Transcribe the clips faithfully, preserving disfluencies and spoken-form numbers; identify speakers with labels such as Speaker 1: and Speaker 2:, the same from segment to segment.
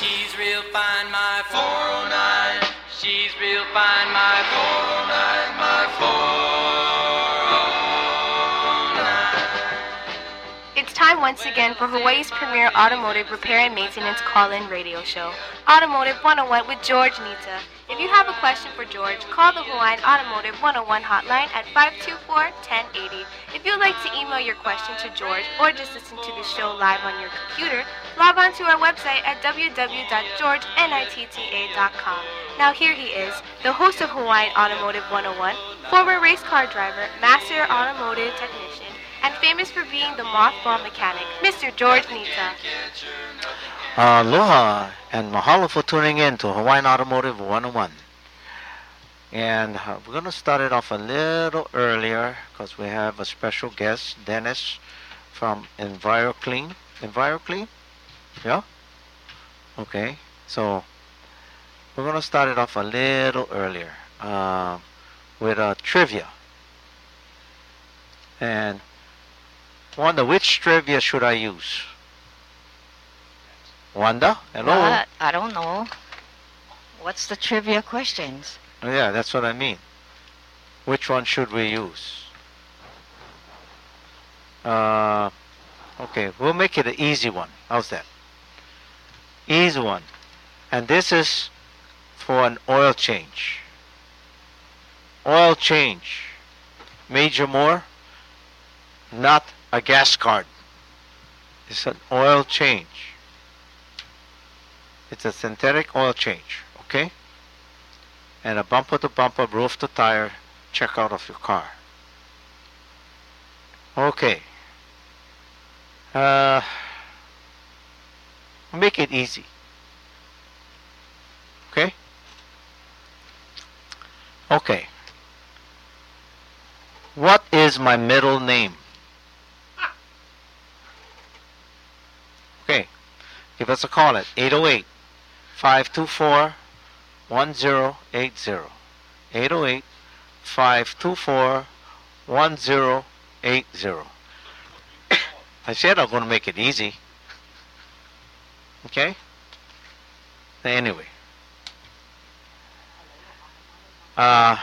Speaker 1: She's real fine, my four oh nine. She's real fine, my four oh nine, my four oh nine.
Speaker 2: It's time once again for Hawaii's premier automotive repair and maintenance call-in radio show, Automotive one oh one with George Nita. If you have a question for George, call the Hawaiian Automotive one oh one hotline at five two four, one oh eight oh. If you'd like to email your question to George or just listen to the show live on your computer, log on to our website at w w w dot george nitta dot com. Now here he is, the host of Hawaiian Automotive one oh one, former race car driver, master automotive technician, and famous for being the mothball mechanic, Mister George Nita.
Speaker 3: Aloha and mahalo for tuning in to Hawaiian Automotive one oh one. And uh, we're going to start it off a little earlier because we have a special guest, Dennis from EnviroClean. EnviroClean? Yeah? Okay. So we're going to start it off a little earlier uh, with a trivia. And wonder which trivia should I use? Wanda? Hello?
Speaker 4: What? I don't know. What's the trivia questions?
Speaker 3: Oh, yeah, that's what I mean. Which one should we use? Uh, okay, we'll make it an easy one. How's that? Easy one. And this is for an oil change. Oil change. Major Moore, not a gas card. It's an oil change. It's a synthetic oil change, okay? And a bumper to bumper, roof to tire checkout of your car. Okay. Uh, make it easy. Okay? Okay. What is my middle name? Okay. Give us a call at eight oh eight, five two four, one oh eight oh. eight oh eight, five two four, one oh eight oh. I said I'm going to make it easy. Okay? Anyway. Uh,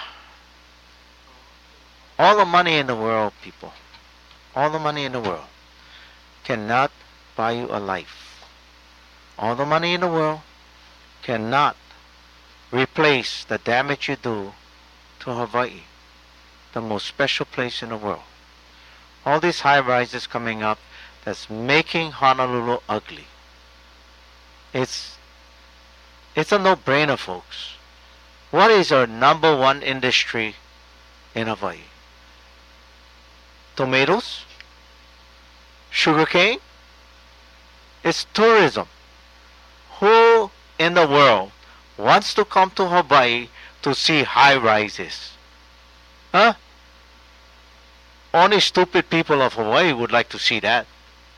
Speaker 3: all the money in the world, people, all the money in the world cannot buy you a life. All the money in the world cannot replace the damage you do to Hawaii, the most special place in the world. All these high rises coming up that's making Honolulu ugly. It's it's a no-brainer, folks. What is our number one industry in Hawaii? Tomatoes? Sugarcane? It's tourism. Who in the world wants to come to Hawaii to see high rises? Huh? Only stupid people of Hawaii would like to see that.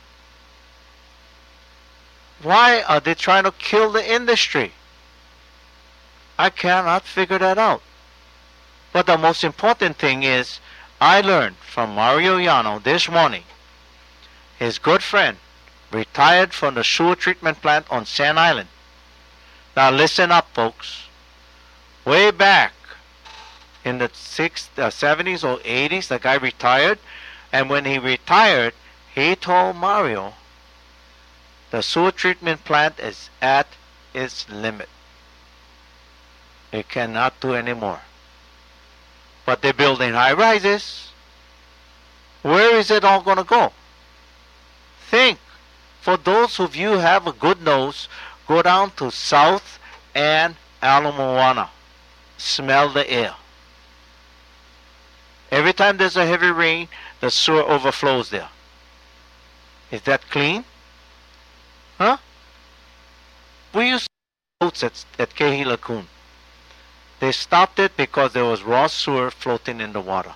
Speaker 3: Why are they trying to kill the industry? I cannot figure that out. But the most important thing is, I learned from Mario Yano this morning. His good friend retired from the sewer treatment plant on Sand Island. Now listen up, folks. Way back in the six, uh, seventies or eighties, the guy retired. And when he retired, he told Mario, the sewer treatment plant is at its limit. It cannot do anymore. But they're building high rises. Where is it all going to go? Think. For those of you who have a good nose, go down to South and Ala Moana. Smell the air. Every time there's a heavy rain, the sewer overflows there. Is that clean? Huh? We used to have boats at, at Kehi Lagoon. They stopped it because there was raw sewer floating in the water.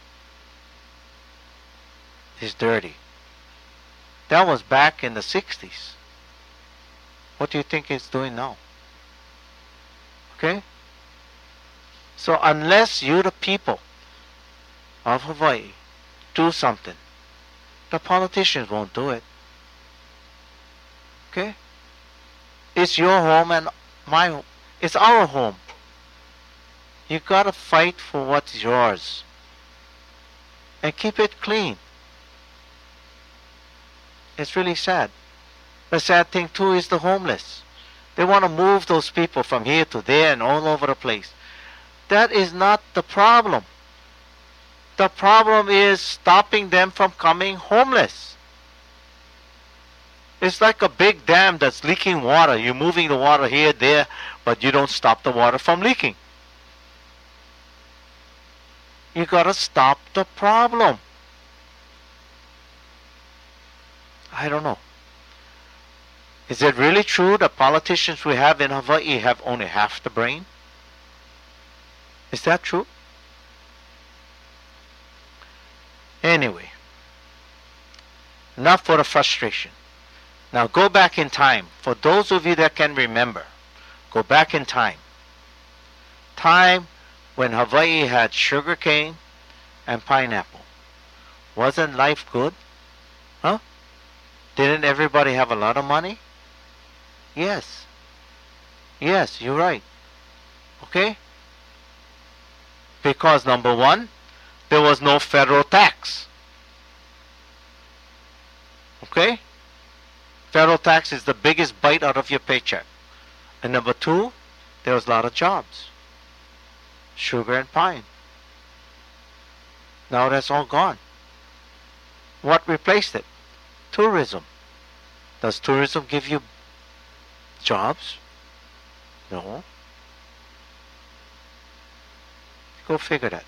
Speaker 3: It's dirty. That was back in the sixties. What do you think it's doing now? Okay? So unless you, the people of Hawaii, do something, the politicians won't do it. Okay? It's your home and my home. It's our home. You gotta fight for what's yours. And keep it clean. It's really sad. The sad thing too is the homeless. They want to move those people from here to there and all over the place. That is not the problem. The problem is stopping them from coming homeless. It's like a big dam that's leaking water. You're moving the water here, there, but you don't stop the water from leaking. You gotta stop the problem. I don't know. Is it really true that politicians we have in Hawaii have only half the brain? Is that true? Anyway, enough for the frustration. Now go back in time. For those of you that can remember, go back in time. Time when Hawaii had sugar cane and pineapple. Wasn't life good? Huh? Didn't everybody have a lot of money? Yes. Yes, you're right. Okay? Because number one, there was no federal tax. Okay? Federal tax is the biggest bite out of your paycheck. And number two, there was a lot of jobs. Sugar and pine. Now that's all gone. What replaced it? Tourism. Does tourism give you jobs? No. Go figure that.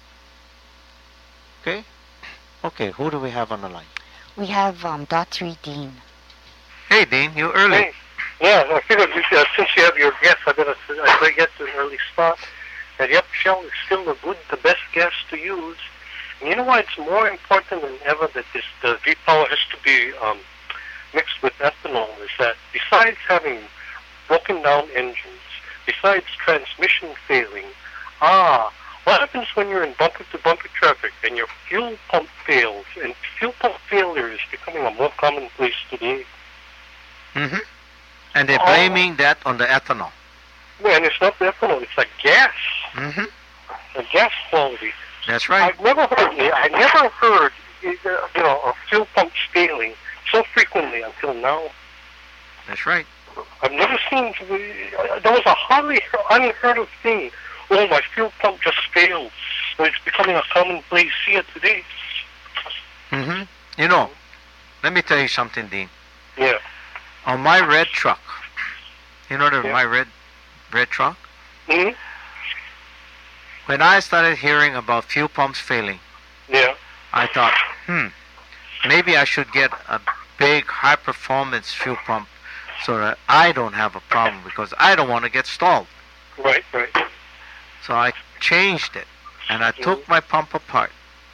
Speaker 3: Okay? Okay, who do we have on the line?
Speaker 4: We have um, dot three Dean.
Speaker 3: Hey, Dean, you early.
Speaker 5: Hey. Yeah, I figured uh, since you have your guest, I better, I better get to an early spot. And yep, Shell is still the good, the best gas to use. And you know why it's more important than ever that this the V-Power has to be um, mixed with ethanol is that besides having broken down engines, besides transmission failing, ah, what happens when you're in bumper-to-bumper traffic and your fuel pump fails? And fuel pump failure is becoming a more commonplace today.
Speaker 3: Mm-hmm. And they're blaming oh. that on the ethanol.
Speaker 5: Yeah, and it's not the ethanol, it's a gas.
Speaker 3: Mm-hmm.
Speaker 5: The gas quality.
Speaker 3: That's right.
Speaker 5: I've never heard, I never heard, you know, of fuel pumps failing so frequently until now.
Speaker 3: That's right.
Speaker 5: I've never seen, there was a hardly unheard of thing. Oh, my fuel pump just failed. It's becoming a commonplace here today.
Speaker 3: Mm-hmm. You know, let me tell you something, Dean.
Speaker 5: Yeah.
Speaker 3: On my red truck, you know the,
Speaker 5: yeah.
Speaker 3: my red red truck?
Speaker 5: Mm-hmm.
Speaker 3: When I started hearing about fuel pumps failing,
Speaker 5: yeah.
Speaker 3: I thought, hmm, maybe I should get a big high-performance fuel pump so that I don't have a problem because I don't want to get stalled.
Speaker 5: Right, right.
Speaker 3: So I changed it, and I took
Speaker 5: mm-hmm.
Speaker 3: my pump apart.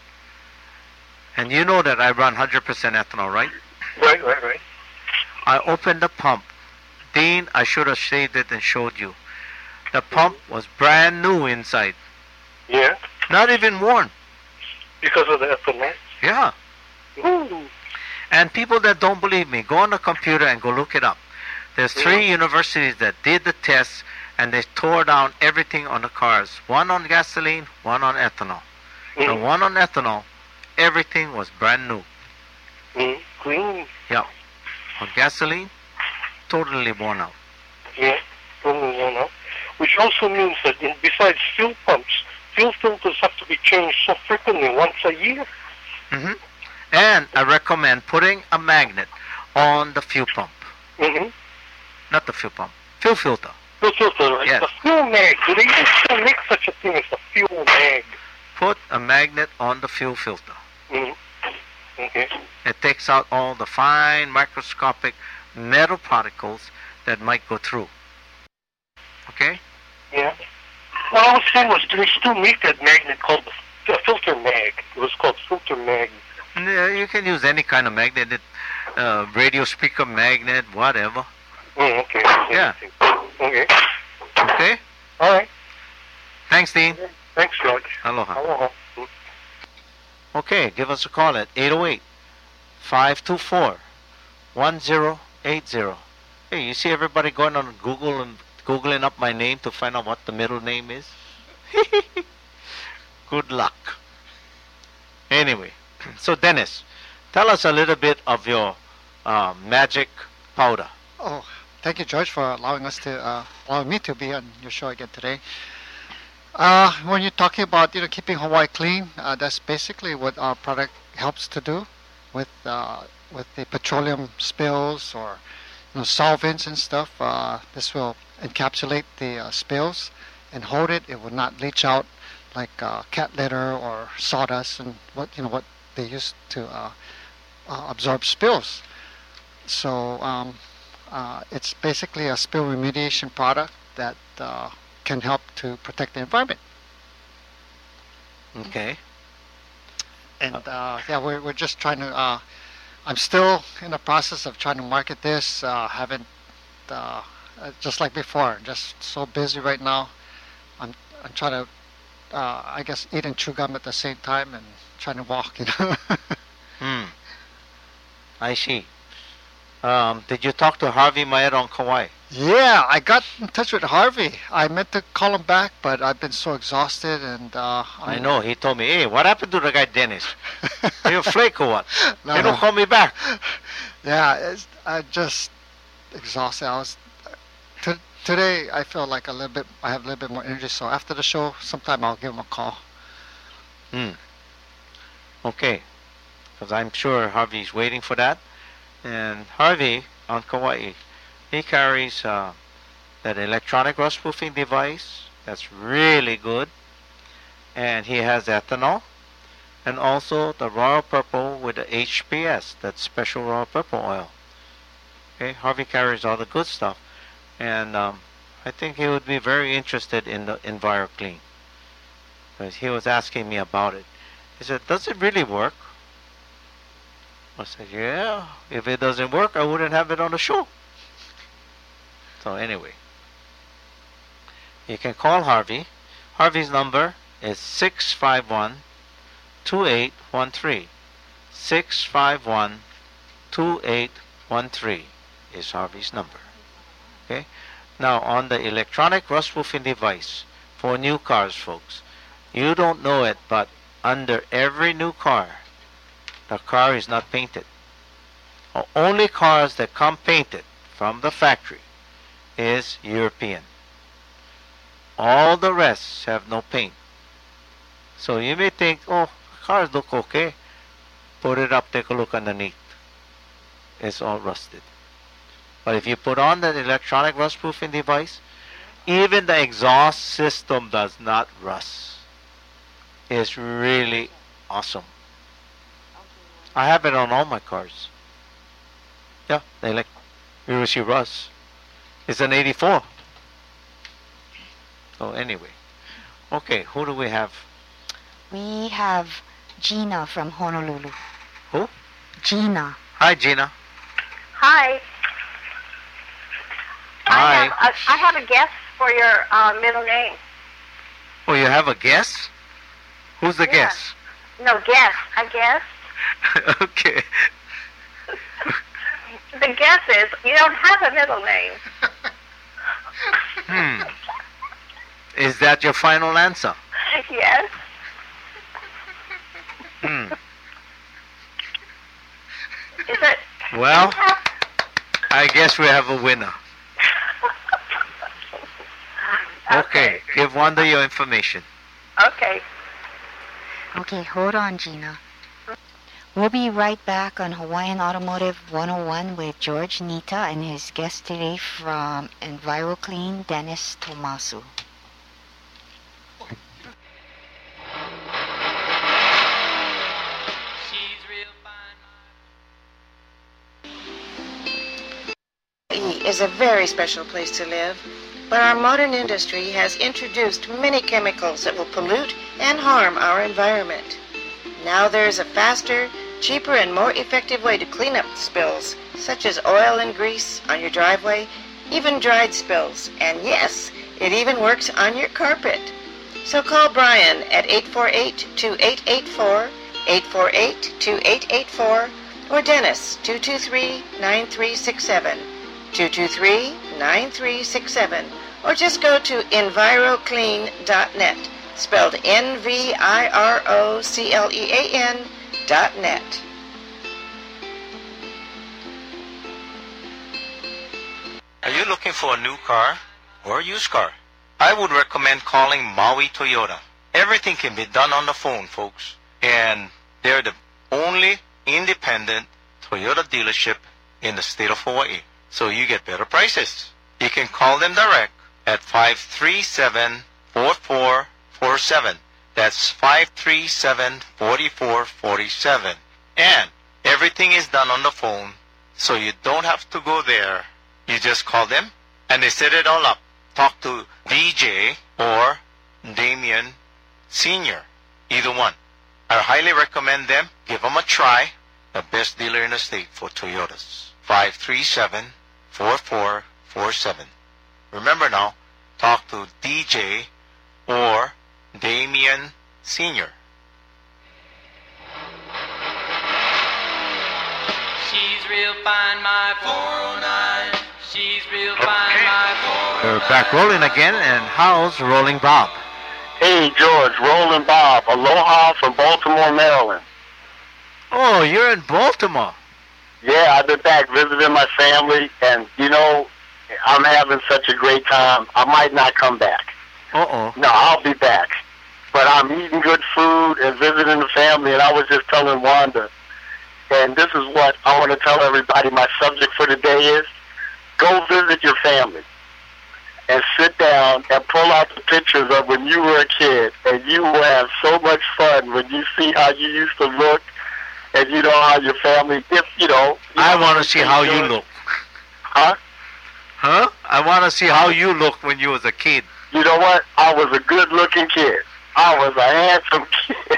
Speaker 3: And you know that I run one hundred percent ethanol, right?
Speaker 5: Right, right, right.
Speaker 3: I opened the pump. Dean, I should have saved it and showed you. The pump was brand new inside.
Speaker 5: Yeah?
Speaker 3: Not even worn.
Speaker 5: Because of the ethanol?
Speaker 3: Yeah.
Speaker 5: Ooh.
Speaker 3: And people that don't believe me, go on the computer and go look it up. There's three
Speaker 5: yeah.
Speaker 3: universities that did the tests and they tore down everything on the cars. One on gasoline, one on ethanol.
Speaker 5: Mm.
Speaker 3: The one on ethanol, everything was brand new.
Speaker 5: Mm. Clean.
Speaker 3: Yeah. On gasoline, totally worn out.
Speaker 5: Yeah, totally worn out. Which also means that in, besides fuel pumps, fuel filters have to be changed so frequently, once a year.
Speaker 3: Mm-hmm. And I recommend putting a magnet on the fuel pump.
Speaker 5: Mm-hmm.
Speaker 3: Not the fuel pump. Fuel filter.
Speaker 5: Fuel filter, right?
Speaker 3: Yes.
Speaker 5: The fuel mag. Do they even still make such a thing as a fuel mag?
Speaker 3: Put a magnet on the fuel filter.
Speaker 5: Mm-hmm. Okay.
Speaker 3: It takes out all the fine microscopic metal particles that might go through. Okay?
Speaker 5: Yeah. What I was saying was, do they still make that magnet called the filter mag? It was called filter mag.
Speaker 3: Yeah, you can use any kind of magnet, uh, radio speaker magnet, whatever.
Speaker 5: Mm, okay.
Speaker 3: Yeah.
Speaker 5: Okay.
Speaker 3: Okay?
Speaker 5: All right.
Speaker 3: Thanks, Dean.
Speaker 5: Thanks, George.
Speaker 3: Aloha.
Speaker 5: Aloha.
Speaker 3: Okay, give us a call at eight oh eight, five two four, one zero eight zero. Hey, you see everybody going on Google and Googling up my name to find out what the middle name is? Good luck. Anyway, so Dennis, tell us a little bit of your uh, magic powder.
Speaker 6: Oh, thank you, George, for allowing us to uh, allowing me to be on your show again today. Uh, when you're talking about you know keeping Hawaii clean, uh, that's basically what our product helps to do with uh, with the petroleum spills or you know solvents and stuff. Uh, this will encapsulate the uh, spills and hold it. It will not leach out like uh, cat litter or sawdust and what you know what they use to uh, uh, absorb spills. So um, uh, it's basically a spill remediation product that uh, can help to protect the environment.
Speaker 3: Okay.
Speaker 6: And uh, yeah, we're we're just trying to. Uh, I'm still in the process of trying to market this. Uh, haven't uh, uh, just like before. Just so busy right now. I'm I'm trying to. Uh, I guess eat and chew gum at the same time and trying to walk. You know.
Speaker 3: Hmm. I see. Um, did you talk to Harvey Maeda on Kauai?
Speaker 6: Yeah, I got in touch with Harvey. I meant to call him back, but I've been so exhausted and uh,
Speaker 3: I know. He told me, hey, what happened to the guy Dennis? Are you a flake or what?
Speaker 6: No,
Speaker 3: They don't
Speaker 6: no.
Speaker 3: call me back.
Speaker 6: Yeah, it's, I just exhausted. I was t- today. I feel like a little bit. I have a little bit more energy. So after the show, sometime I'll give him a call.
Speaker 3: Hmm. Okay. Because I'm sure Harvey's waiting for that. And Harvey on Kauai, he carries uh, that electronic rust proofing device that's really good. And he has ethanol. And also the Royal Purple with the H P S, that special Royal Purple oil. Okay, Harvey carries all the good stuff. And um, I think he would be very interested in the EnviroClean. Because he was asking me about it. He said, does it really work? I said, yeah, if it doesn't work, I wouldn't have it on the show. So anyway, you can call Harvey. Harvey's number is six five one, two eight one three. six five one, two eight one three is Harvey's number. Okay? Now, on the electronic rust-proofing device for new cars, folks, you don't know it, but under every new car, the car is not painted. O- Only cars that come painted from the factory is European. All the rest have no paint. So you may think, oh, cars look okay. Put it up, take a look underneath. It's all rusted. But if you put on that electronic rust-proofing device, even the exhaust system does not rust. It's really awesome. I have it on all my cars. Yeah, they like Hiroshi Russ. It's an eighty-four. So anyway. Okay, who do we have?
Speaker 4: We have Gina from Honolulu.
Speaker 3: Who?
Speaker 4: Gina.
Speaker 3: Hi, Gina.
Speaker 7: Hi. I
Speaker 3: Hi.
Speaker 7: have, a, I have a guess for your uh, middle name.
Speaker 3: Oh, you have a guess? Who's the
Speaker 7: Yeah.
Speaker 3: guess?
Speaker 7: No, guess. I guess.
Speaker 3: Okay.
Speaker 7: The guess is you don't have a middle name.
Speaker 3: Hmm. Is that your final answer?
Speaker 7: Yes.
Speaker 3: Hmm.
Speaker 7: Is it?
Speaker 3: Well, I guess we have a winner. Okay, give Wanda your information.
Speaker 7: Okay.
Speaker 4: Okay, hold on, Gina. We'll be right back on Hawaiian Automotive one oh one with George Nita and his guest today from EnviroClean, Dennis Tomasu.
Speaker 1: She's real fine.
Speaker 8: Hawaii is a very special place to live, but our modern industry has introduced many chemicals that will pollute and harm our environment. Now there is a faster, cheaper, and more effective way to clean up spills, such as oil and grease on your driveway, even dried spills, and yes, it even works on your carpet. So call Brian at eight four eight, two eight eight four, eight four eight, two eight eight four, or Dennis, two two three, nine three six seven. two two three, nine three six seven, or just go to enviroclean dot net, spelled N V I R O C L E A N dot net.
Speaker 3: Are you looking for a new car or a used car? I would recommend calling Maui Toyota. Everything can be done on the phone, folks. And they're the only independent Toyota dealership in the state of Hawaii. So you get better prices. You can call them direct at five three seven, four four four seven. That's five three seven, four four four seven. And everything is done on the phone, so you don't have to go there. You just call them, and they set it all up. Talk to D J or Damien Senior, either one. I highly recommend them. Give them a try. The best dealer in the state for Toyotas. five three seven, four four four seven. Remember now, talk to D J or Damien Senior.
Speaker 1: She's real fine, my four oh nine. She's real fine, my four oh nine.
Speaker 3: We're back rolling again, and how's Rolling Bob?
Speaker 5: Hey, George, Rolling Bob. Aloha from Baltimore, Maryland.
Speaker 3: Oh, you're in Baltimore.
Speaker 5: Yeah, I've been back visiting my family, and, you know, I'm having such a great time. I might not come back.
Speaker 3: Uh-oh.
Speaker 5: No, I'll be back. But I'm eating good food and visiting the family, and I was just telling Wanda, and this is what I want to tell everybody my subject for today is, go visit your family and sit down and pull out the pictures of when you were a kid, and you will have so much fun when you see how you used to look, and you know how your family, if, you know. You
Speaker 3: I
Speaker 5: know,
Speaker 3: want to see how you look.
Speaker 5: Huh?
Speaker 3: Huh? I want to see how you looked when you was a kid.
Speaker 5: You know what? I was a good-looking kid. I was a handsome kid.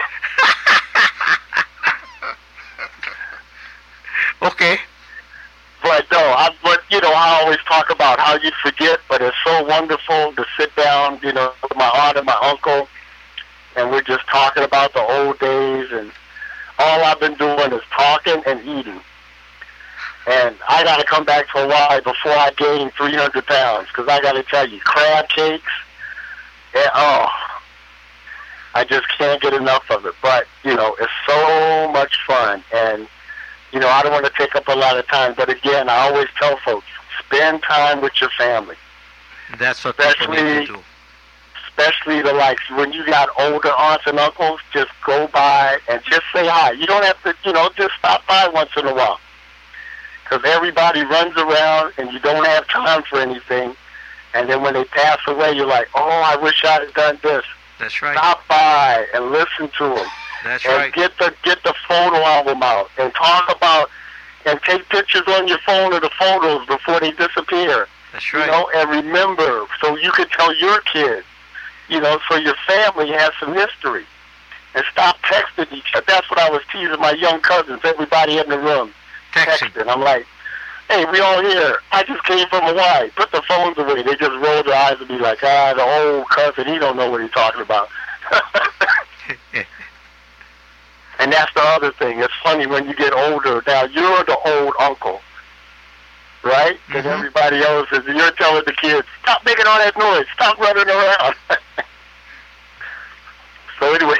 Speaker 3: Okay.
Speaker 5: But no, I, but you know, I always talk about how you forget, but it's so wonderful to sit down, you know, with my aunt and my uncle, and we're just talking about the old days, and all I've been doing is talking and eating. And I got to come back to Hawaii before I gain three hundred pounds, because I got to tell you, crab cakes, and, oh, I just can't get enough of it. But, you know, it's so much fun, and you know, I don't want to take up a lot of time, but again, I always tell folks, spend time with your family.
Speaker 3: That's what people need to do.
Speaker 5: Especially the likes, when you got older aunts and uncles, just go by and just say hi. You don't have to, you know, just stop by once in a while. Because everybody runs around and you don't have time for anything. And then when they pass away, you're like, oh, I wish I had done this.
Speaker 3: That's right.
Speaker 5: Stop by and listen to them.
Speaker 3: That's
Speaker 5: and
Speaker 3: right.
Speaker 5: get the get the photo album out and talk about and take pictures on your phone of the photos before they disappear.
Speaker 3: That's right.
Speaker 5: You know, and remember, so you can tell your kids, you know, so your family has some history. And stop texting each other. That's what I was teasing my young cousins, everybody in the room.
Speaker 3: Texting.
Speaker 5: Texting. I'm like, hey, we all here. I just came from Hawaii. Put the phones away. They just roll their eyes and be like, ah, the old cousin, he don't know what he's talking about. And that's the other thing. It's funny when you get older. Now, you're the old uncle, right? Mm-hmm. And everybody else is, you're telling the kids, stop making all that noise. Stop running around. So anyway.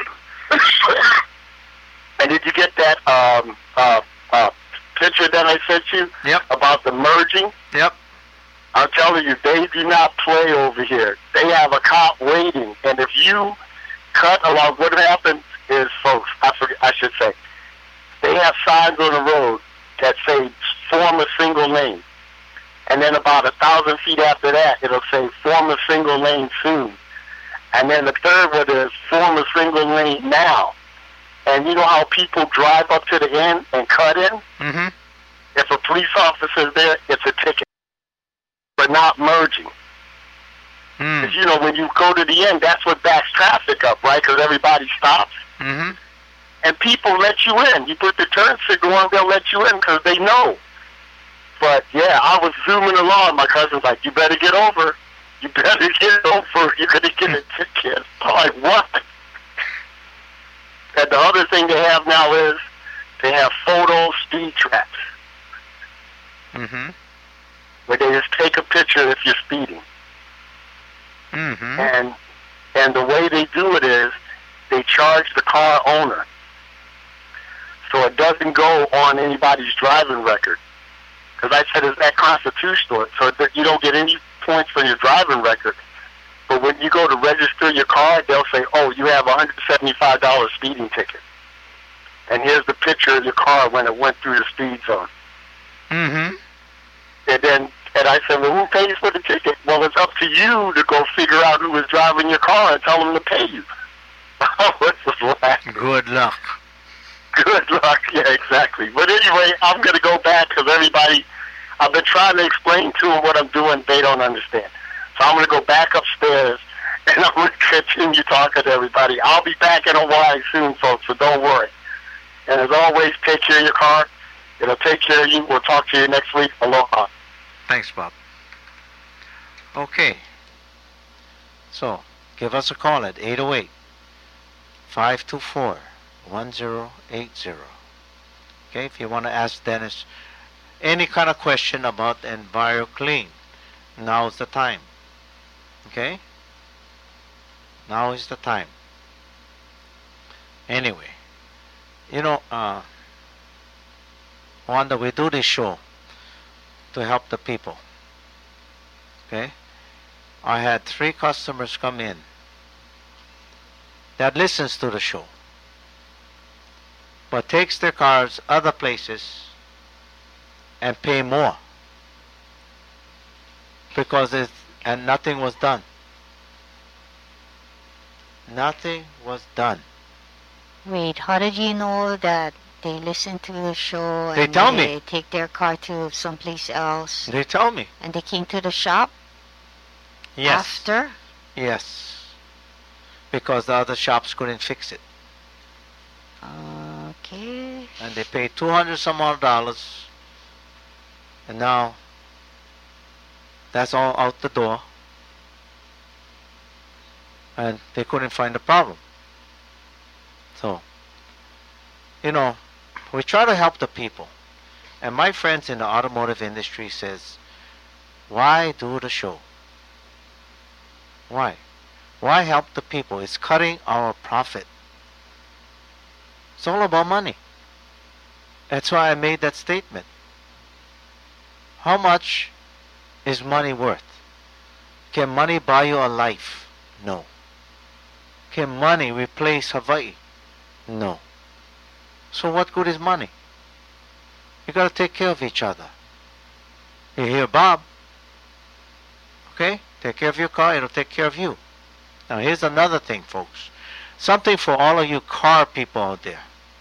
Speaker 5: And did you get that um, uh, uh, picture that I sent you?
Speaker 3: Yep.
Speaker 5: About the merging?
Speaker 3: Yep.
Speaker 5: I'm telling you, they do not play over here. They have a cop waiting. And if you cut along, what happens is, folks, I forget, I should say, they have signs on the road that say form a single lane. And then about a thousand feet after that, it'll say form a single lane soon. And then the third one is form a single lane now. And you know how people drive up to the end and cut in?
Speaker 3: Mm-hmm.
Speaker 5: If a police officer is there, it's a ticket. But not merging.
Speaker 3: Mm.
Speaker 5: 'Cause, you know, when you go to the end, that's what backs traffic up, right? Because everybody stops.
Speaker 3: Mm-hmm.
Speaker 5: And people let you in. You put the turn signal on, they'll let you in because they know. But, yeah, I was zooming along. My cousin's like, you better get over. You better get over. You're going to get a ticket. I'm like, what? And the other thing they have now is they have photo speed traps.
Speaker 3: Mm-hmm.
Speaker 9: where they just take a picture if you're speeding.
Speaker 3: Mm-hmm.
Speaker 9: And and the way they do it is they charge the car owner. So it doesn't go on anybody's driving record. Because I said, is that constitutional? So that you don't get any points on your driving record. But when you go to register your car, they'll say, oh, you have a one hundred seventy-five dollars speeding ticket. And here's the picture of your car when it went through the speed zone.
Speaker 3: Mm-hmm.
Speaker 9: And then, and I said, well, who pays for the ticket? Well, it's up to you to go figure out who was driving your car and tell them to pay you. Oh, what's the laughing?
Speaker 3: Good luck.
Speaker 9: Good luck. Yeah, exactly. But anyway, I'm going to go back because everybody, I've been trying to explain to them what I'm doing. They don't understand. So I'm going to go back upstairs and I'm going to continue talking to everybody. I'll be back in Hawaii soon, folks, so don't worry. And as always, take care of your car. It'll take care of you. We'll talk to you next week. Aloha.
Speaker 3: Thanks, Bob. Okay. So, give us a call at eight oh eight, five two four, one oh eight zero. Okay, if you want to ask Dennis any kind of question about EnviroClean, now's the time. Okay? Now is the time. Anyway, you know, uh, Wanda, we do this show to help the people. Okay? I had three customers come in that listens to the show, but takes their cars other places and pay more because it and nothing was done. Nothing was done.
Speaker 4: Wait, how did you know that they listen to the show
Speaker 3: They
Speaker 4: and
Speaker 3: tell
Speaker 4: they
Speaker 3: me.
Speaker 4: take their car to someplace else
Speaker 3: They tell me.
Speaker 4: and they came to the shop
Speaker 3: Yes.
Speaker 4: after?
Speaker 3: Yes. Because the other shops couldn't fix it.
Speaker 4: Okay.
Speaker 3: And they paid two hundred some odd dollars. And now that's all out the door. And they couldn't find the problem. So, you know, we try to help the people. And my friends in the automotive industry says, why do the show? Why? Why help the people? It's cutting our profit. It's all about money. That's why I made that statement. How much is money worth? Can money buy you a life? No. Can money replace Hawaii? No. So what good is money? You gotta take care of each other. You hear Bob? Okay? Take care of your car, it'll take care of you. Now here's another thing, folks. Something for all of you car people out there.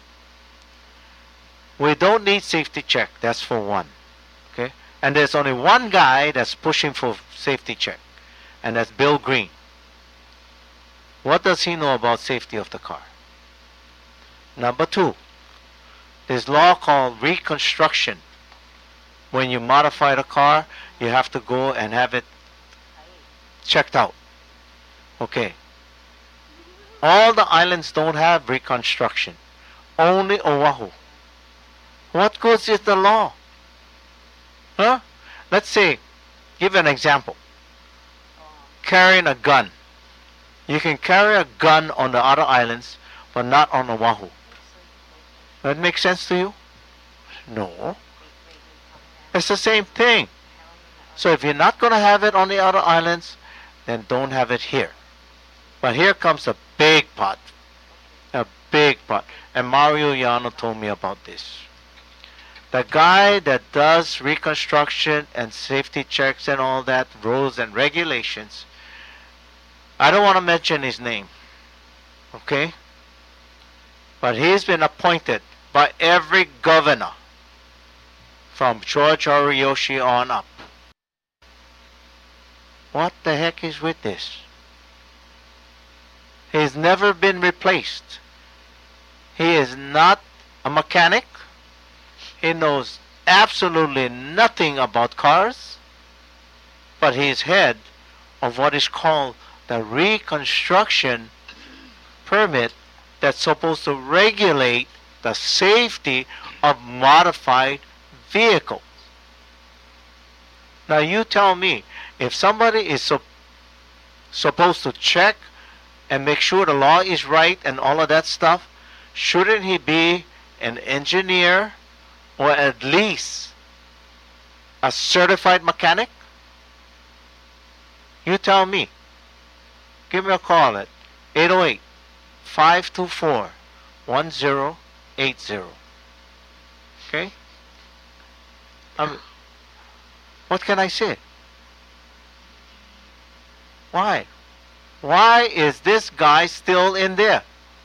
Speaker 3: We don't need safety check, that's for one. Okay? And there's only one guy that's pushing for safety check, and that's Bill Green. What does he know about safety of the car? Number two, there's law called reconstruction. When you modify the car, you have to go and have it checked out. Okay. All the islands don't have reconstruction. Only Oahu. What good is the law? Huh? Let's say, give an example. Carrying a gun. You can carry a gun on the other islands, but not on Oahu. That makes sense to you? No. It's the same thing. So if you're not going to have it on the other islands, then don't have it here. But here comes a big pot. A big pot. And Mario Yano told me about this. The guy that does reconstruction and safety checks and all that, rules and regulations, I don't want to mention his name. Okay? But he's been appointed by every governor from George Ariyoshi on up. What the heck is with this? He's never been replaced. He is not a mechanic. He knows absolutely nothing about cars. But he is head of what is called the reconstruction permit that's supposed to regulate the safety of modified vehicles. Now you tell me, if somebody is so, supposed to check and make sure the law is right and all of that stuff, shouldn't he be an engineer or at least a certified mechanic? You tell me. Give me a call at eight oh eight, five two four, one oh eight zero. Okay? Um, what can I say? Why? Why is this guy still in there?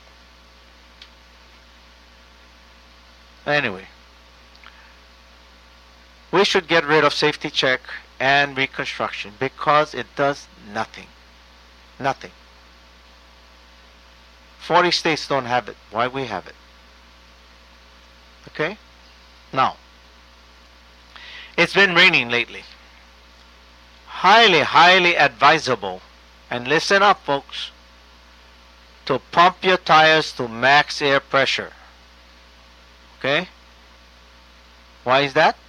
Speaker 3: Anyway, we should get rid of safety check and reconstruction because it does nothing. Nothing. forty states don't have it. Why we have it? Okay? Now, it's been raining lately. Highly, highly advisable, and listen up folks, to pump your tires to max air pressure. Okay? Why is that?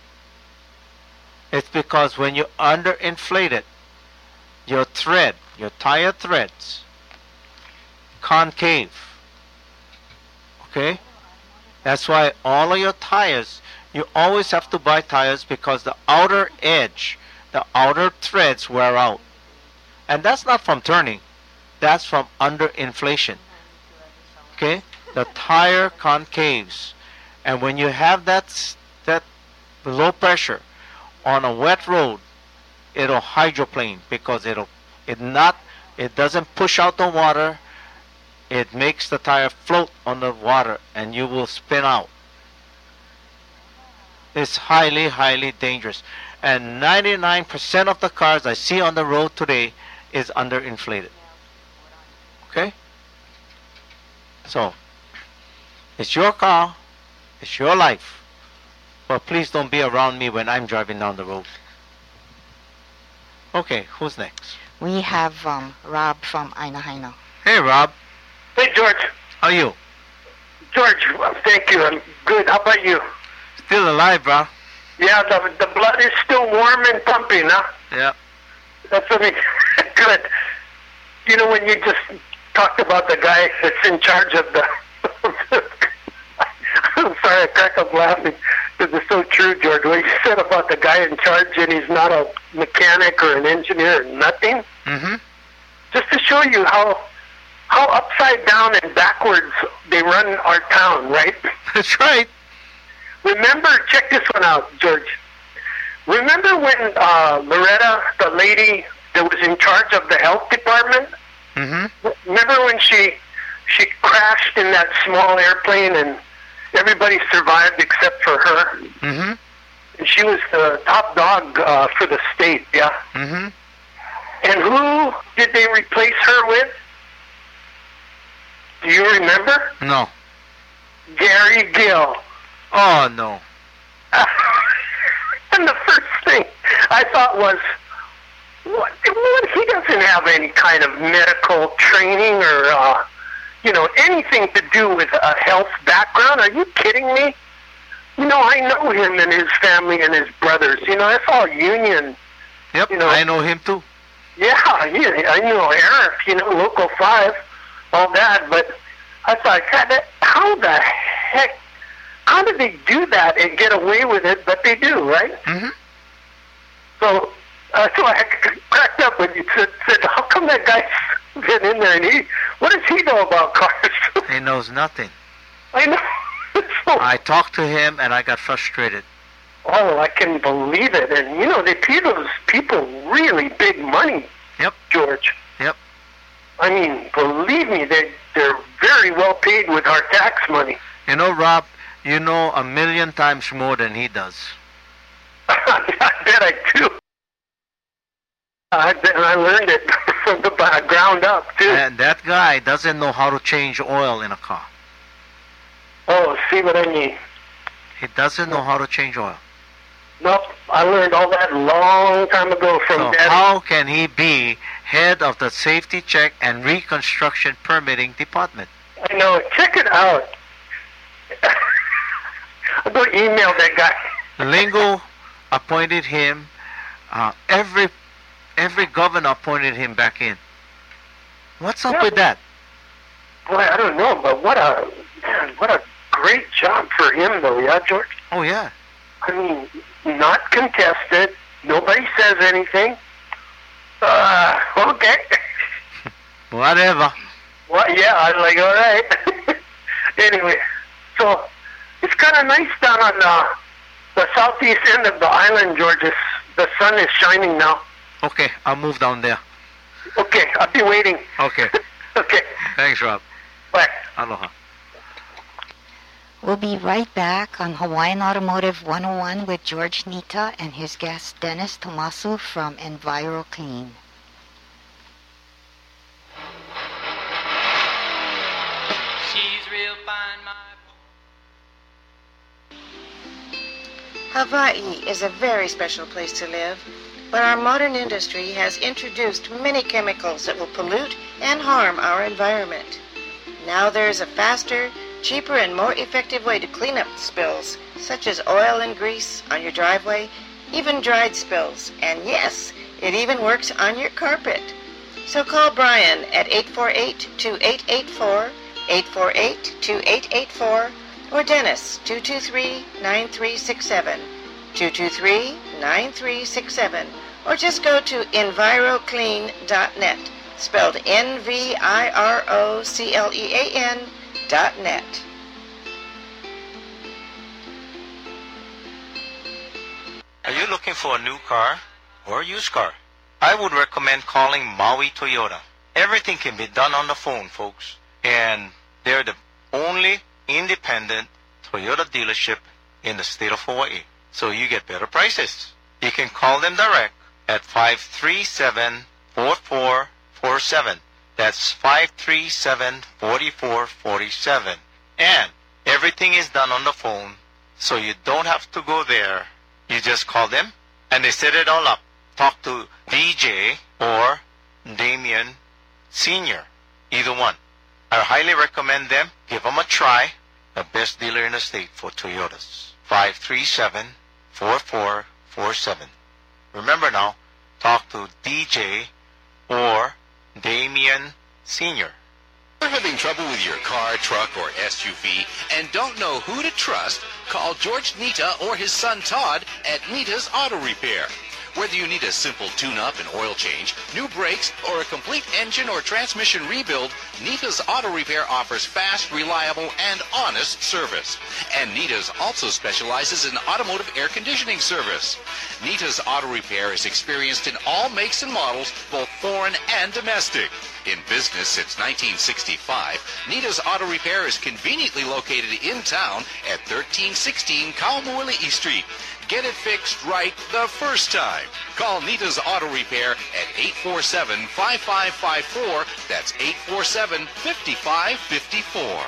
Speaker 3: It's because when you underinflate it, your thread, your tire threads, concave. Okay? That's why all of your tires, you always have to buy tires because the outer edge, the outer threads wear out. And that's not from turning. That's from underinflation. Okay? The tire concaves. And when you have that, that low pressure on a wet road, it'll hydroplane because it'll it not it doesn't push out the water. It makes the tire float on the water and you will spin out. It's highly, highly dangerous. And ninety-nine percent of the cars I see on the road today is underinflated. Okay? So, it's your car, it's your life, but please don't be around me when I'm driving down the road. Okay, who's next?
Speaker 4: We have um, Rob from Ainahaina.
Speaker 3: Hey, Rob.
Speaker 5: Hey, George.
Speaker 3: How are you?
Speaker 5: George, well, thank you. I'm good. How about you?
Speaker 3: Still alive, bro.
Speaker 5: Yeah, the the blood is still warm and pumping, huh?
Speaker 3: Yeah.
Speaker 5: That's what I mean. Good. You know, when you just talked about the guy that's in charge of the... I'm sorry, I crack up laughing because it's so true, George. What you said about the guy in charge and he's not a mechanic or an engineer or nothing.
Speaker 3: Mm-hmm.
Speaker 5: Just to show you how how upside down and backwards they run our town, right?
Speaker 3: That's right.
Speaker 5: Remember, check this one out, George. Remember when uh, Loretta, the lady that was in charge of the health department,
Speaker 3: Mm-hmm.
Speaker 5: remember when she she crashed in that small airplane and everybody survived except for her?
Speaker 3: Mm-hmm.
Speaker 5: And she was the top dog uh, for the state, yeah?
Speaker 3: Mm-hmm.
Speaker 5: And who did they replace her with? Do you remember?
Speaker 3: No.
Speaker 5: Gary Gill.
Speaker 3: Oh, no.
Speaker 5: And the first thing I thought was, what, what? He doesn't have any kind of medical training or, uh, you know, anything to do with a health background. Are you kidding me? You know, I know him and his family and his brothers. You know, that's all union.
Speaker 3: Yep,
Speaker 5: you know,
Speaker 3: I know him too.
Speaker 5: Yeah, yeah, I know Eric, you know, Local five, all that. But I thought, God, that, how the heck, how did they do that and get away with it? But they do, right?
Speaker 3: Mm-hmm.
Speaker 5: So, uh, so I cracked up when you said, said, how come that guy's been in there and he, what does he know about cars?
Speaker 3: He knows nothing.
Speaker 5: I know. So,
Speaker 3: I talked to him and I got frustrated.
Speaker 5: oh, I can believe it. And, you know, they pay those people really big money,
Speaker 3: Yep.
Speaker 5: George.
Speaker 3: Yep.
Speaker 5: I mean, believe me, they, they're very well paid with our tax money.
Speaker 3: You know, Rob, you know a million times more than he does.
Speaker 5: I bet I do. I bet I learned it from the ground up, too.
Speaker 3: And that guy doesn't know how to change oil in a car.
Speaker 5: Oh, see what I mean?
Speaker 3: He doesn't know how to change oil.
Speaker 5: Nope, I learned all that long time ago from
Speaker 3: So
Speaker 5: Daddy.
Speaker 3: how can he be head of the safety check and reconstruction permitting department?
Speaker 5: I know. Check it out. I'll go email that guy.
Speaker 3: Lingo appointed him Uh, every every governor appointed him back in. What's up
Speaker 5: Yeah.
Speaker 3: with that?
Speaker 5: Boy, I don't know, but what a man, what a great job for him, though, yeah, George?
Speaker 3: Oh, yeah.
Speaker 5: I mean, not contested. Nobody says anything. Uh, okay.
Speaker 3: Whatever.
Speaker 5: Well, yeah, I was like, all right. Anyway, so it's kind of nice down on the, the southeast end of the island, George. It's, the sun is shining now.
Speaker 3: Okay, I'll move down there.
Speaker 5: Okay, I'll be waiting.
Speaker 3: Okay.
Speaker 5: Okay,
Speaker 3: Thanks, Rob.
Speaker 5: bye.
Speaker 3: Aloha.
Speaker 4: We'll be right back on Hawaiian Automotive one oh one with George Nita and his guest Dennis Tomasu from EnviroClean.
Speaker 1: She's real fine, my
Speaker 8: Hawaii is a very special place to live, but our modern industry has introduced many chemicals that will pollute and harm our environment. Now there's a faster, cheaper, and more effective way to clean up spills, such as oil and grease on your driveway, even dried spills, and yes, it even works on your carpet. So call Brian at eight four eight, two eight eight four, eight four eight, two eight eight four, or Dennis, two two three, nine three six seven, two two three, nine three six seven, or just go to enviroclean dot net, spelled N V I R O C L E A N dot net.
Speaker 3: Are you looking for a new car or a used car? I would recommend calling Maui Toyota. Everything can be done on the phone, folks. And they're the only independent Toyota dealership in the state of Hawaii. So you get better prices. You can call them direct at five three seven, four four four seven. That's five three seven, four four four seven. And everything is done on the phone, so you don't have to go there. You just call them, and they set it all up. Talk to D J or Damien Senior, either one. I highly recommend them. Give them a try. The best dealer in the state for Toyotas. five three seven, four four four seven. Remember now, talk to D J or Damien Senior.
Speaker 10: If you're having trouble with your car, truck, or S U V and don't know who to trust, call George Nita or his son Todd at Nita's Auto Repair. Whether you need a simple tune-up and oil change, new brakes, or a complete engine or transmission rebuild, Nita's Auto Repair offers fast, reliable, and honest service. And Nita's also specializes in automotive air conditioning service. Nita's Auto Repair is experienced in all makes and models, both foreign and domestic. In business since nineteen sixty-five, Nita's Auto Repair is conveniently located in town at thirteen sixteen Kaumoilii Street. Get it fixed right the first time. Call Nita's Auto Repair at eight four seven, five five five four. That's eight four seven, five five five four.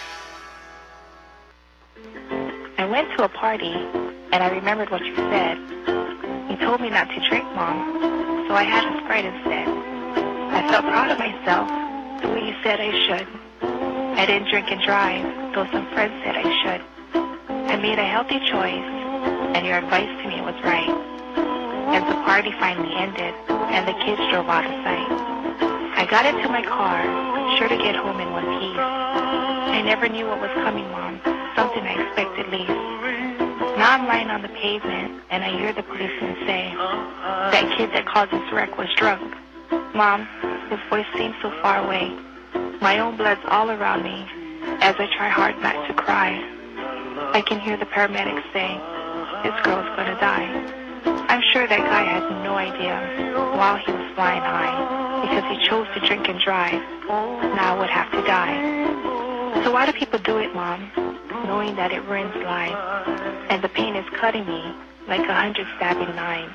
Speaker 11: I went to a party, and I remembered what you said. You told me not to drink, Mom, so I had a Sprite instead. I felt proud of myself, the way you said I should. I didn't drink and drive, though some friends said I should. I made a healthy choice, and your advice to me was right. As the party finally ended, and the kids drove out of sight, I got into my car, sure to get home in one piece. I never knew what was coming, Mom, something I expected least. Now I'm lying on the pavement, and I hear the policeman say, that kid that caused this wreck was drunk. Mom, his voice seems so far away. My own blood's all around me as I try hard not to cry. I can hear the paramedics saying, this girl's gonna die. I'm sure that guy had no idea while he was flying high because he chose to drink and drive. Now I would have to die. So why do people do it, Mom, knowing that it ruins lives and the pain is cutting me like a hundred stabbing knives?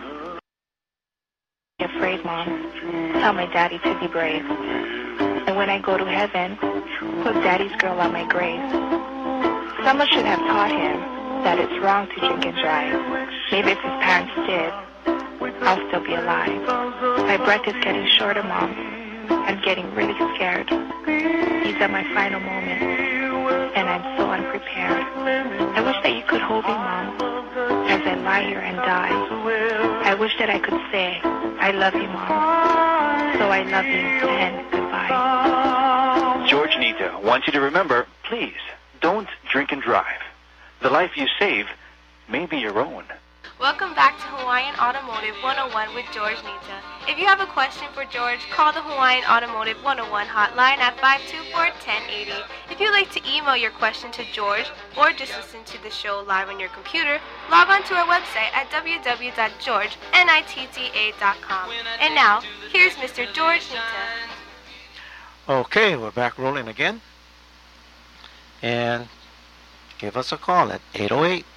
Speaker 11: Afraid, Mom. Tell my daddy to be brave. And when I go to heaven, put daddy's girl on my grave. Someone should have taught him that it's wrong to drink and drive. Maybe if his parents did, I'll still be alive. My breath is getting shorter, Mom. I'm getting really scared. These are my final moments. and I'm so unprepared. I wish that you could hold me, Mom, as I lie here and die. I wish that I could say, I love you, Mom. So I love you, and goodbye.
Speaker 12: George Nita wants you to remember, please, don't drink and drive. The life you save may be your own.
Speaker 2: Welcome back to Hawaiian Automotive one oh one with George Nita. If you have a question for George, call the Hawaiian Automotive one oh one hotline at five two four, one oh eight oh. If you'd like to email your question to George or just listen to the show live on your computer, log on to our website at w w w dot george nitta dot com. And now, here's Mister George Nita.
Speaker 3: Okay, we're back rolling again. And give us a call at eight oh eight,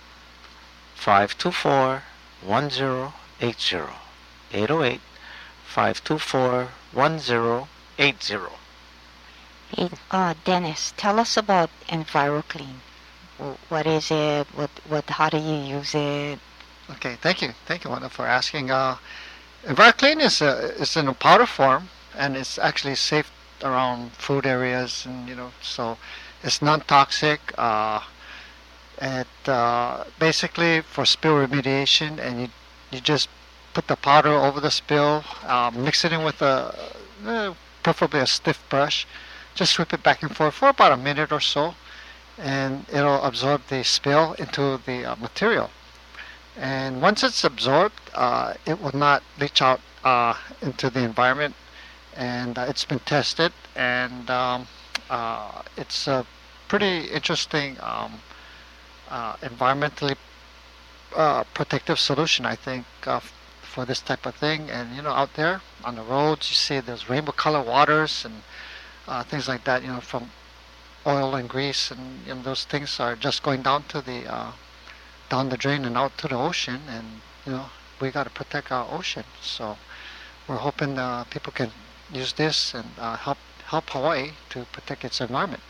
Speaker 3: five two four, one oh eight oh. eight oh eight, five two four, one oh eight oh.
Speaker 4: Hey, uh, Dennis, tell us about EnviroClean. Wh- What is it? What, what, how do you use it?
Speaker 6: Okay, thank you. Thank you, Wanda, for asking. Uh, EnviroClean is, a, is in a powder form, and it's actually safe around food areas, and, you know, so it's non-toxic. Uh, it uh, basically for spill remediation, and you, you just put the powder over the spill, uh, mix it in with a, uh, preferably a stiff brush. Just sweep it back and forth for about a minute or so, and it'll absorb the spill into the uh, material. And once it's absorbed, uh, it will not leach out uh, into the environment. And uh, it's been tested, and um, uh, it's a pretty interesting um, uh, environmentally uh, protective solution, I think, uh, f- for this type of thing. And, you know, out there on the roads, you see there's rainbow color waters and uh, things like that, you know, from oil and grease, and, you know, those things are just going down to the uh, down the drain and out to the ocean. And, you know, we got to protect our ocean. So we're hoping uh, people can use this and uh, help help Hawaii to protect its environment.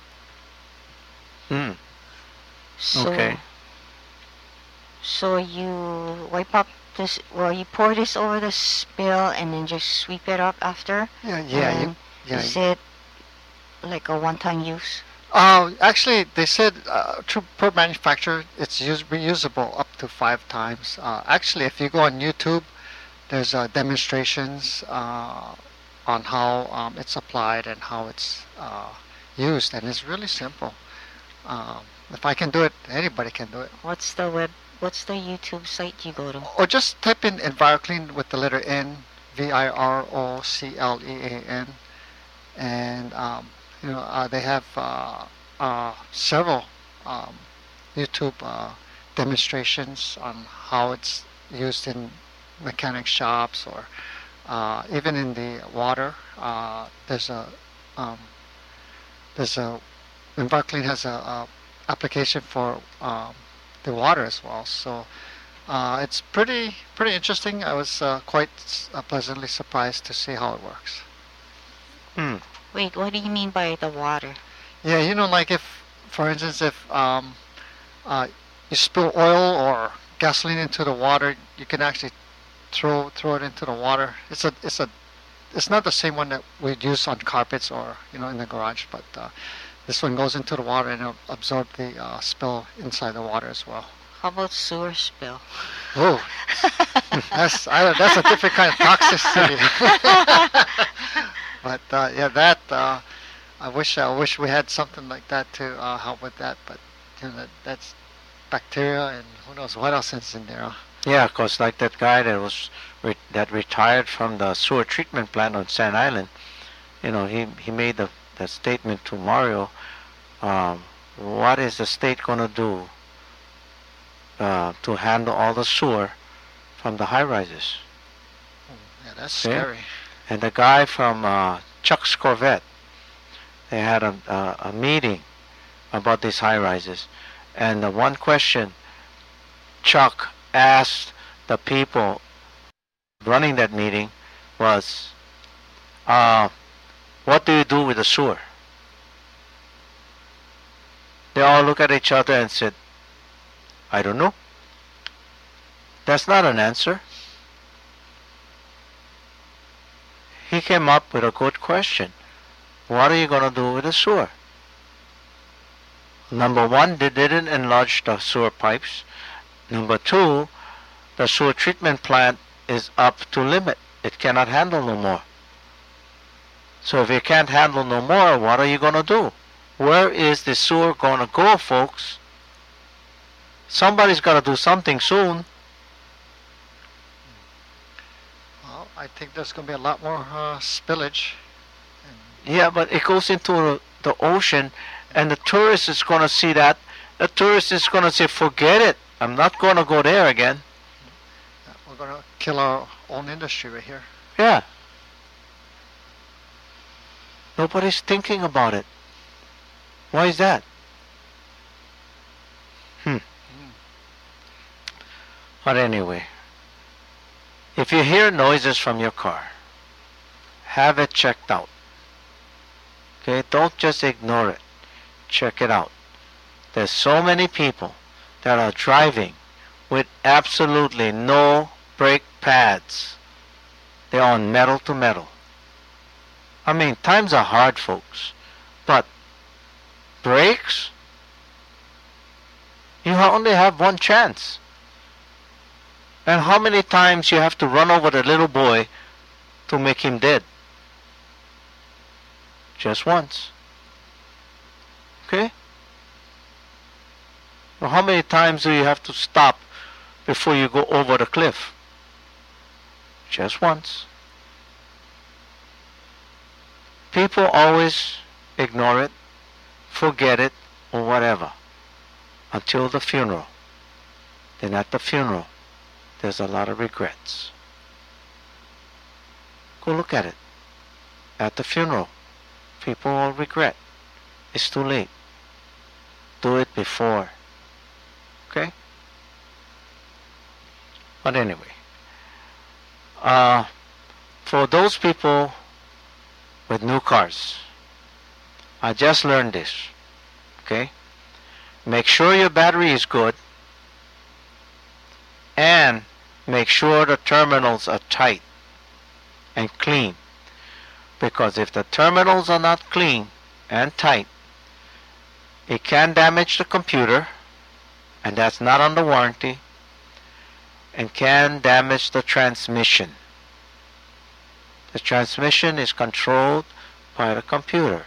Speaker 3: Hmm.
Speaker 4: So,
Speaker 3: Okay.
Speaker 4: So you wipe up this, well, you pour this over the spill and then just sweep it up after?
Speaker 6: Yeah, yeah, you-
Speaker 4: And
Speaker 6: yeah,
Speaker 4: Is
Speaker 6: you-
Speaker 4: it like a one-time use?
Speaker 6: Uh, actually, they said uh, to, per manufacturer, it's use, reusable up to five times. Uh, actually, if you go on YouTube, there's uh, demonstrations uh, on how um, it's applied and how it's uh, used, and it's really simple. Um, if I can do it, anybody can do it.
Speaker 4: What's the web, what's the YouTube site you go to?
Speaker 6: Or just type in EnviroClean with the letter N, V I R O C L E A N, and um, you know uh, they have uh, uh, several um, YouTube uh, demonstrations on how it's used in mechanic shops, or uh, even in the water. Uh, there's a um, there's a EnviroClean has a, a application for um, the water as well. So uh, it's pretty pretty interesting. I was uh, quite uh, pleasantly surprised to see how it works.
Speaker 3: Hmm.
Speaker 4: Wait, what do you mean by the water?
Speaker 6: Yeah, you know, like if, for instance, if um, uh, you spill oil or gasoline into the water, you can actually throw throw it into the water. It's a it's a it's not the same one that we'd use on carpets or, you know, in the garage, but uh, this one goes into the water and it'll absorb the uh, spill inside the water as well.
Speaker 4: How about sewer spill?
Speaker 6: Oh, that's I, that's a different kind of toxicity. But uh, yeah, that uh, I wish I wish we had something like that to uh, help with that. But you know, that, that's bacteria and who knows what else is in there.
Speaker 3: Yeah, 'cause like that guy that was re- that retired from the sewer treatment plant on Sand Island, you know, he he made the, the statement to Mario, um, what is the state going to do uh, to handle all the sewer from the high-rises?
Speaker 6: Yeah, that's
Speaker 3: Okay?
Speaker 6: scary.
Speaker 3: And the guy from uh, Chuck's Corvette, they had a, a, a meeting about these high-rises. And the one question Chuck asked the people running that meeting was, uh, what do you do with the sewer? They all looked at each other and said, I don't know. That's not an answer. He came up with a good question. What are you going to do with the sewer? Number one, they didn't enlarge the sewer pipes. Number two, the sewer treatment plant is up to limit. It cannot handle no more. So if it can't handle no more, what are you going to do? Where is the sewer going to go, folks? Somebody's got to do something soon.
Speaker 6: Well, I think there's going to be a lot more uh, spillage.
Speaker 3: Yeah, but it goes into the ocean, and the tourist is going to see that. The tourist is going to say, forget it. I'm not going to go there again.
Speaker 6: We're going to kill our own industry right here.
Speaker 3: Yeah. Nobody's thinking about it. Why is that? Hmm. But anyway, if you hear noises from your car, have it checked out. Okay, don't just ignore it. Check it out. There's so many people that are driving with absolutely no brake pads. They're on metal to metal. I mean, times are hard, folks. But brakes? You only have one chance. And how many times you have to run over the little boy to make him dead? Just once. Okay? Well, how many times do you have to stop before you go over the cliff? Just once. People always ignore it, forget it, or whatever, until the funeral. Then at the funeral, there's a lot of regrets. Go look at it. At the funeral, people will regret. It's too late. Do it before. Okay? But anyway, uh, for those people with new cars, I just learned this. Okay? Make sure your battery is good, and make sure the terminals are tight and clean. Because if the terminals are not clean and tight, it can damage the computer, and that's not under warranty, and can damage the transmission. The transmission is controlled by the computer.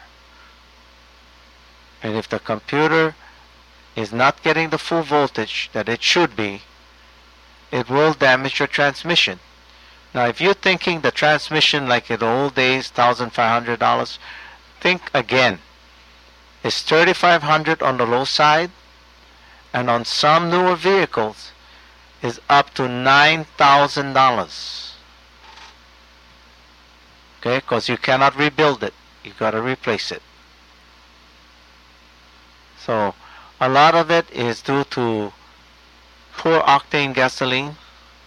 Speaker 3: And if the computer is not getting the full voltage that it should be, it will damage your transmission. Now, if you're thinking the transmission like in the old days, one thousand five hundred dollars, think again. It's three thousand five hundred dollars on the low side, and on some newer vehicles is up to nine thousand dollars. Okay, because you cannot rebuild it. You got to replace it. So, a lot of it is due to poor octane gasoline.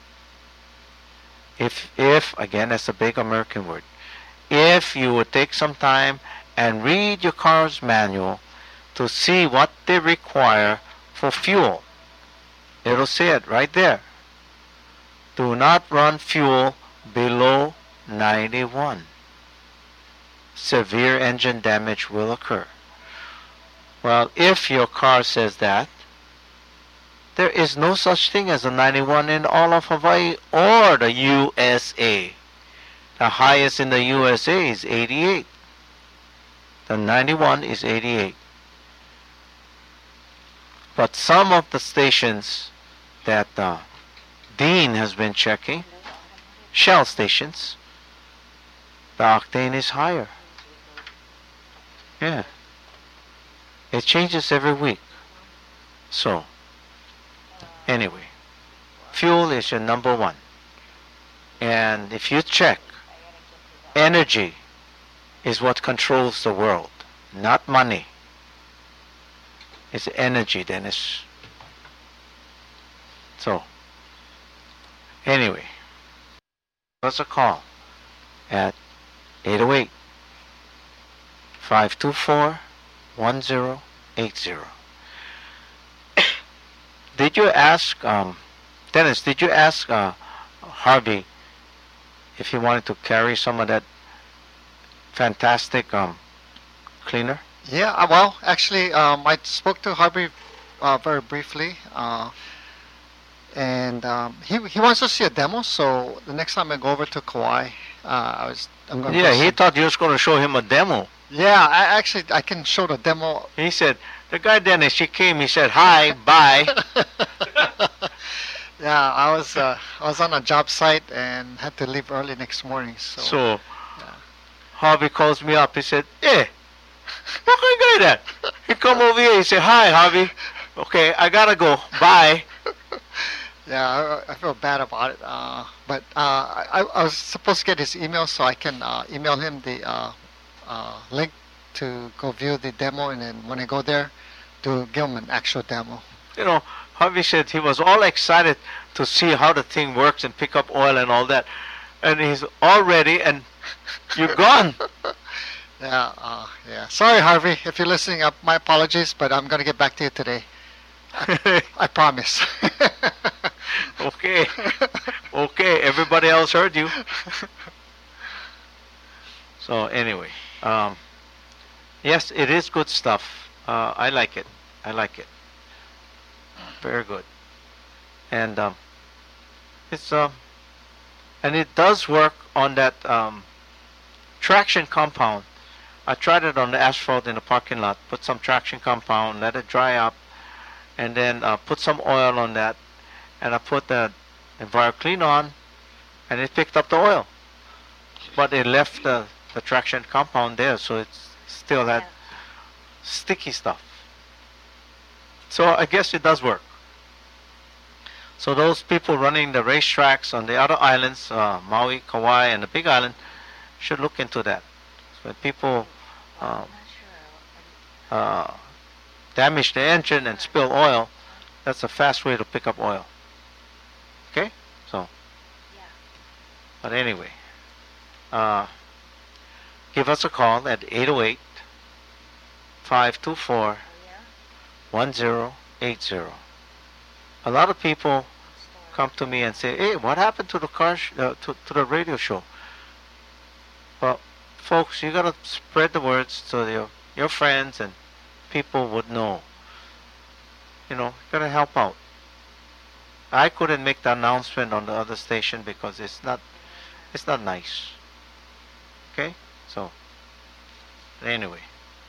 Speaker 3: If, if, again, that's a big American word. If you would take some time and read your car's manual to see what they require for fuel, it'll say it right there. Do not run fuel below ninety-one. Severe engine damage will occur. Well, if your car says that, there is no such thing as a ninety-one in all of Hawaii or the U S A. The highest in the U S A is eighty-eight. The ninety-one is eighty-eight. But some of the stations that uh, Dean has been checking, Shell stations, the octane is higher. Yeah. It changes every week. So, anyway, fuel is your number one. And if you check, energy is what controls the world, not money. It's energy, Dennis. So, anyway, give us a call at eight oh eight, five two four, one zero eight zero. Did you ask, um, Dennis, did you ask uh, Harvey if he wanted to carry some of that fantastic um, cleaner?
Speaker 6: Yeah, uh, well, actually, um, I spoke to Harvey uh, very briefly, uh, and um, he he wants to see a demo. So the next time I go over to Kauai, uh, I was I'm going.
Speaker 3: Yeah,
Speaker 6: to
Speaker 3: he thought you was going to show him a demo.
Speaker 6: Yeah, I actually I can show the demo.
Speaker 3: He said the guy Dennis. She came. He said hi, bye.
Speaker 6: Yeah, I was uh, I was on a job site and had to leave early next morning. So,
Speaker 3: So Harvey calls me up. He said, "Hey, what kind of guy that?" He come over here. He said, "Hi, Harvey. Okay, I gotta go. Bye."
Speaker 6: yeah, I, I feel bad about it. Uh, but uh, I, I was supposed to get his email so I can uh, email him the uh, uh, link to go view the demo, and then when I go there, to give him an actual demo.
Speaker 3: You know, Harvey said he was all excited to see how the thing works and pick up oil and all that, and he's all ready, and you're gone.
Speaker 6: Yeah, uh, yeah. Sorry, Harvey, if you're listening. Uh, my apologies, but I'm gonna get back to you today. I, I promise.
Speaker 3: Okay. Okay, everybody else heard you. So anyway, um, yes, it is good stuff. Uh, I like it. I like it. Very good. And um, it's um, and it does work on that um, traction compound. I tried it on the asphalt in the parking lot. Put some traction compound, let it dry up, and then uh, put some oil on that. And I put the EnviroClean on, and it picked up the oil. But it left the, the traction compound there, so it still had sticky stuff. So I guess it does work. So those people running the racetracks on the other islands, uh, Maui, Kauai, and the Big Island, should look into that. So when people um, uh, damage the engine and spill oil, that's a fast way to pick up oil. Okay? So, but anyway, uh, give us a call at eight oh eight, five two four, one zero eight zero. A lot of people come to me and say, "Hey, what happened to the car sh- uh, to, to the radio show?" Well, folks, you gotta spread the words so your your friends and people would know. You know, you gotta help out. I couldn't make the announcement on the other station because it's not it's not nice. Okay? So anyway.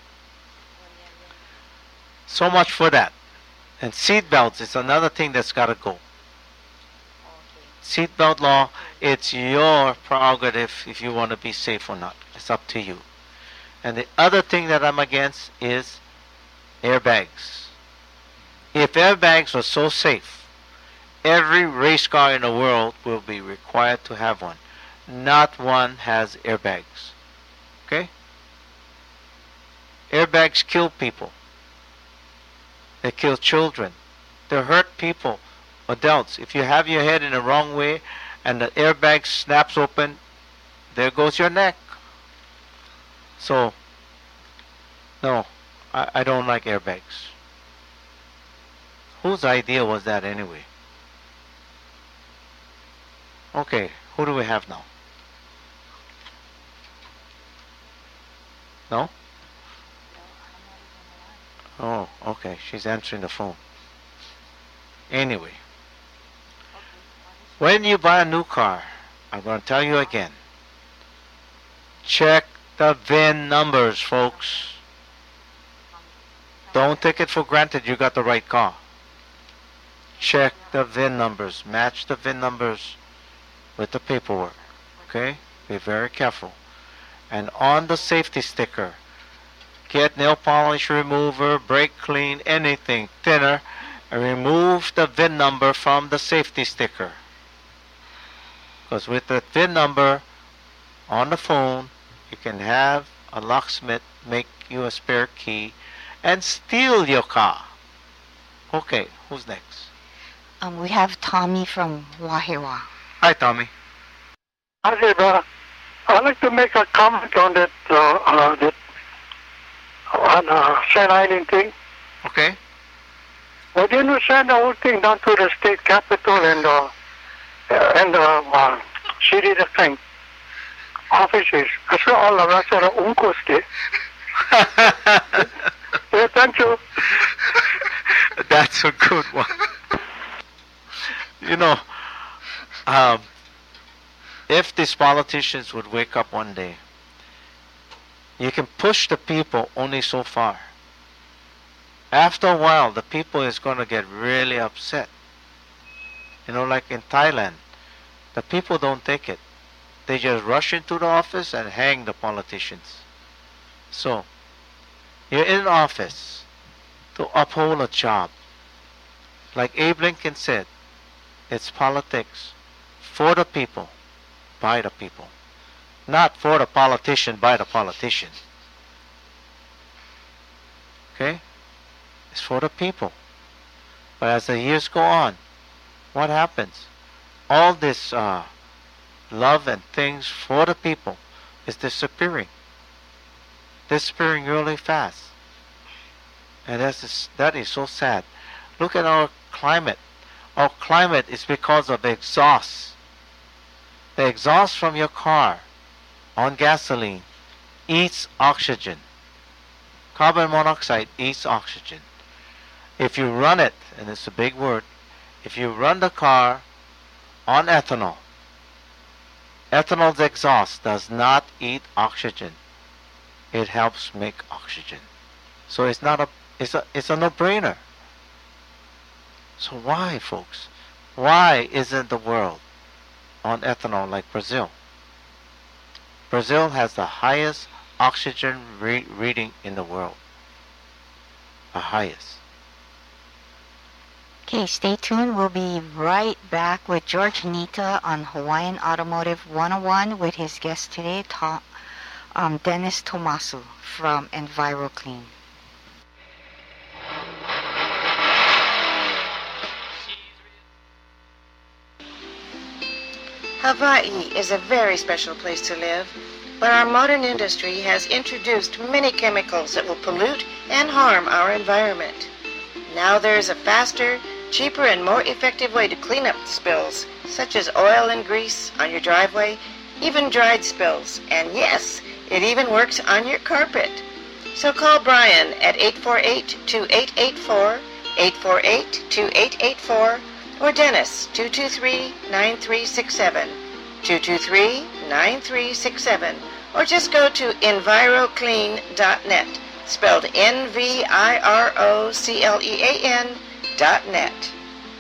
Speaker 3: So much for that. And seat belts is another thing that's gotta go. Seatbelt law, it's your prerogative if you want to be safe or not. It's up to you. And the other thing that I'm against is airbags. If airbags were so safe, every race car in the world will be required to have one. Not one has airbags. Okay? Airbags kill people. They kill children. They hurt people, adults. If you have your head in the wrong way and the airbag snaps open, there goes your neck. So, no, I, I don't like airbags. Whose idea was that anyway? Okay, who do we have now? No? Oh, okay, she's answering the phone. Anyway, when you buy a new car, I'm going to tell you again, check the V I N numbers, folks. Don't take it for granted you got the right car. Check the V I N numbers. Match the V I N numbers with the paperwork. Okay? Be very careful. And on the safety sticker, get nail polish remover, brake clean, anything thinner, and remove the V I N number from the safety sticker. Because with the V I N number on the phone, you can have a locksmith make you a spare key and steal your car. Okay, who's next?
Speaker 4: Um, we have Tommy from Wahiwa.
Speaker 3: Hi, Tommy.
Speaker 5: I said, uh, I'd like to make a comment on that, uh, uh, that on uh, Sand Island thing.
Speaker 3: Okay.
Speaker 5: Why didn't we send the whole thing down to the state capitol and uh, uh, and uh, uh, city the thing offices? Kasi all the rest of the uncles did. Yes, thank you.
Speaker 3: That's a good one. You know, um, if these politicians would wake up one day, you can push the people only so far. After a while, the people is going to get really upset. You know, like in Thailand, the people don't take it. They just rush into the office and hang the politicians. So, you're in office to uphold a job. Like Abe Lincoln said, it's politics for the people, by the people. Not for the politician, by the politician. Okay? It's for the people. But as the years go on, what happens? All this uh, love and things for the people is disappearing. Disappearing really fast. And that's just, that is so sad. Look at our climate. Our climate is because of exhaust. The exhaust from your car on gasoline eats oxygen. Carbon monoxide eats oxygen. If you run it, and it's a big word, if you run the car on ethanol, ethanol's exhaust does not eat oxygen. It helps make oxygen. So it's not a it's a it's a no-brainer. So why, folks? Why isn't the world on ethanol like Brazil? Brazil has the highest oxygen re- reading in the world. The highest.
Speaker 4: Okay, stay tuned. We'll be right back with George Nita on Hawaiian Automotive one oh one with his guest today, Tom, um, Dennis Tomasu from EnviroClean.
Speaker 8: Hawaii is a very special place to live, but our modern industry has introduced many chemicals that will pollute and harm our environment. Now there is a faster, cheaper, and more effective way to clean up spills, such as oil and grease on your driveway, even dried spills, and yes, it even works on your carpet. So call Brian at eight four eight, two eight eight four, eight four eight, two eight eight four, or Dennis, two two three, nine three six seven, two two three, nine three six seven, or just go to enviroclean dot net, spelled N V I R O C L E A N dot net.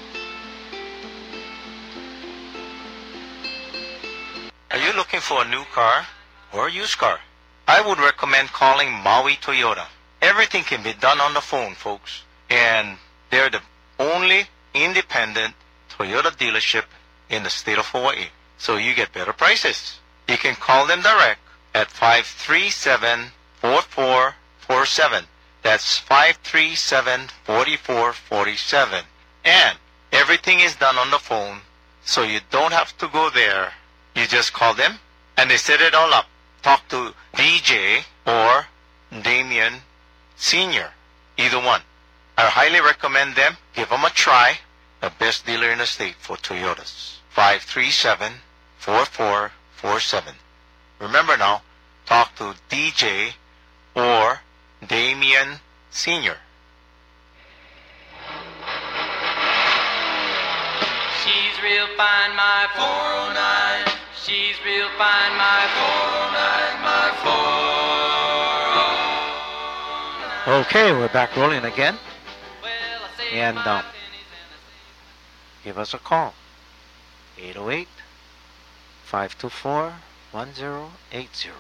Speaker 3: Are you looking for a new car or a used car? I would recommend calling Maui Toyota. Everything can be done on the phone, folks. And they're the only independent Toyota dealership in the state of Hawaii. So you get better prices. You can call them direct at five three seven, four four four seven. That's five three seven, four four four seven. And everything is done on the phone, so you don't have to go there. You just call them, and they set it all up. Talk to D J or Damien Senior, either one. I highly recommend them. Give them a try. The best dealer in the state for Toyotas. five three seven, four four four seven. Remember now, talk to D J or Damien Senior.
Speaker 1: She's real fine, my four oh nine. She's real fine, my four oh nine, my four oh nine.
Speaker 3: Okay, we're back rolling again. And um, give us a call. eight oh eight, five two four, one oh eight zero.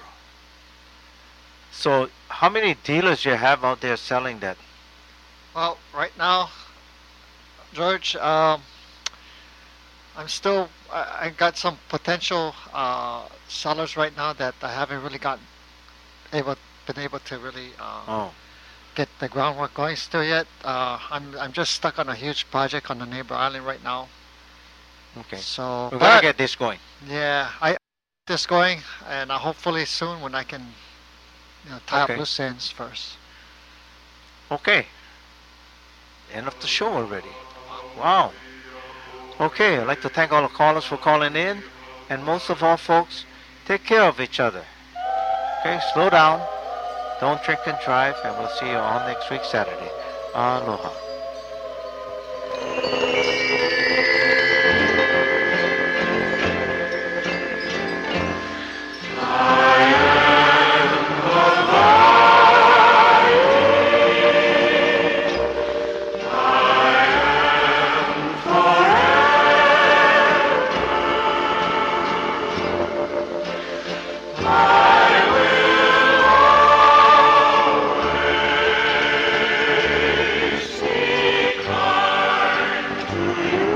Speaker 3: So, how many dealers you have out there selling that?
Speaker 6: Well, right now, George, um, I'm still, I, I got some potential uh, sellers right now that I haven't really gotten able, been able to really uh,
Speaker 3: Oh.
Speaker 6: get the groundwork going still yet. Uh, I'm, I'm just stuck on a huge project on the neighbor island right now.
Speaker 3: Okay.
Speaker 6: So,
Speaker 3: We're
Speaker 6: but,
Speaker 3: going to get this going.
Speaker 6: yeah, I this going, and uh, hopefully soon when I can, you know, tie
Speaker 3: Okay.
Speaker 6: up loose ends first.
Speaker 3: Okay. End of the show already. Wow. Okay, I'd like to thank all the callers for calling in. And most of all, folks, take care of each other. Okay, slow down. Don't drink and drive, and we'll see you all next week, Saturday. Aloha.
Speaker 1: Seek hard to